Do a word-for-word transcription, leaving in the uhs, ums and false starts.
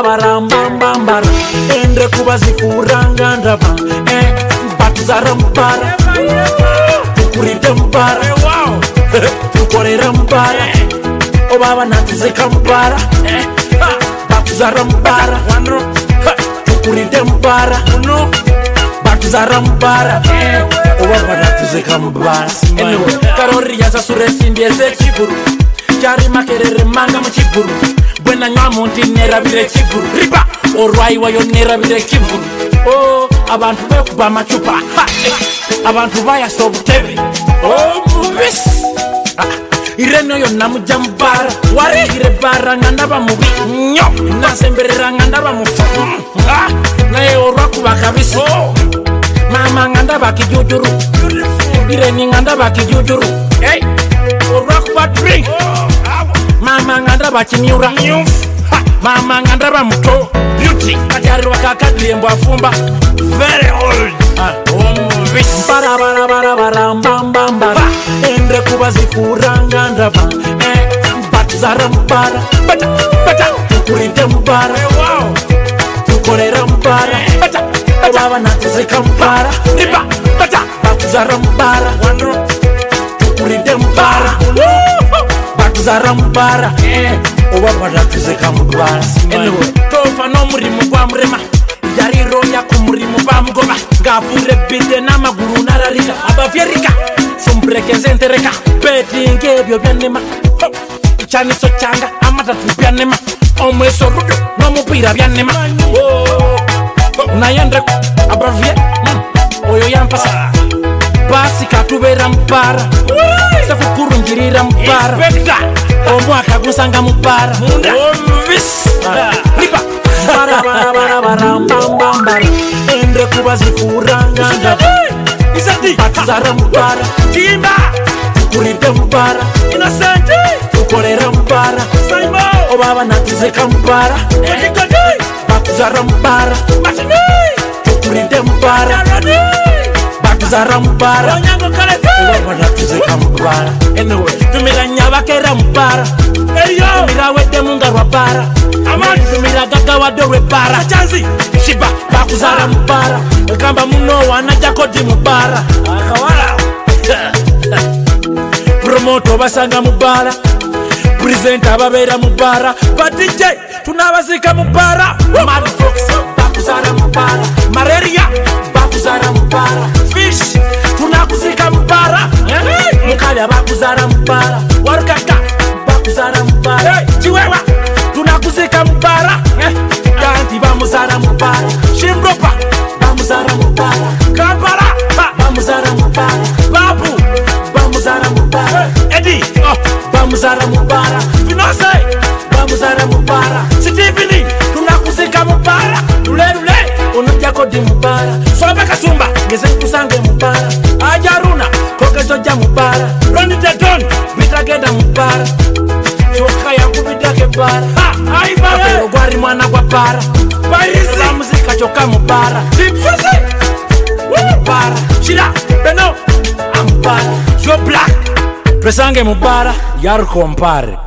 barambambambara endre kubazifuranga ndava eh batuzara mbara tukuride mbara tukorera mbara obaba natuzeka mbara eh batuzara mbara tukuride mbara batuzara mbara obaba natuzeka mbara anyway karori yasasure simbieze chiburu cyari makerere manga mu kiburu bwena nywa munti nerabire kiburu riba orwayi wayo nerabire kiburu oh abantu bekuba machupa ha abantu bayasobutebe oh mubis ireno yo namujambara warigire bara ngandaba mubi nyo nasemberera ngandaba mufu ah naye orwa kuba kabisi mama ngandaba kijujuru ireni ngandaba kijujuru hey orwa kuba drink mama ngandaba chimiura mama ngandaba muto beauty kajari wakakadlembo afumba very old ah oh bara bara bara bara mbamba mbara endre kubazifuranga ndava eh batuzara mbara bata bata tukurinde mbara wow tukorera mbara bata baba natuzeka mbara riba bata batuzara mbara tukurinde mbara batuzara mbara eh obaba natuzeka mbara anyway tofa no murimo kwa murema yariro yakumurimo bamgoba ngavure bide namaguru nararika abavyerika sombrekeze entereka betinge byo byanema cyane so cyanga amatatu byanema omweso rudo no mupira byanema oh nayendre abavye oyo yampasa basi katubera mpara sakukurungirira mpara omwaka gusanga mpara omvis riba bara bara bara bara mbamba endre kubazifuranga ndava isati batuzara mbara timba tukurinde mbara innocent tukorera mbara saimo obaba natuzeka mbara batuzara mbara tukurinde mbara batuzara mbara obaba natuzeka mbara anyway tumira nyabakera mbara eyo tumira wede mungarwa bara amani tumira gaga wadore bara chanzi shiba bakuzara mbara kamba muno wanajako di mbara akawala promoto basanga mbara present ababera mbara ba D J tunabazika mbara mad fox bakuzara mbara malaria bakuzara mbara fish tunakuzika mbara mukaya bakuzara mbara warkaka bakuzara mbara chiwewa tunakuzika mbara kanti bamuzara mbara shimropa bamuzara mbara kampala bamuzara mbara babu bamuzara mbara edi oh bamuzara mbara finose bamuzara mbara Steveni tunakuzika mbara lulelule unujako di mbara sobe kasumba ngeze kusange mbara ajaruna kokezo ja mbara roni the don bitagenda mbara choka yangu bidake mbara ha ai bare gwari mwana kwa para baisi muzika choka mbara tipsese mbara shira beno mbara yo black pesange mbara yar compare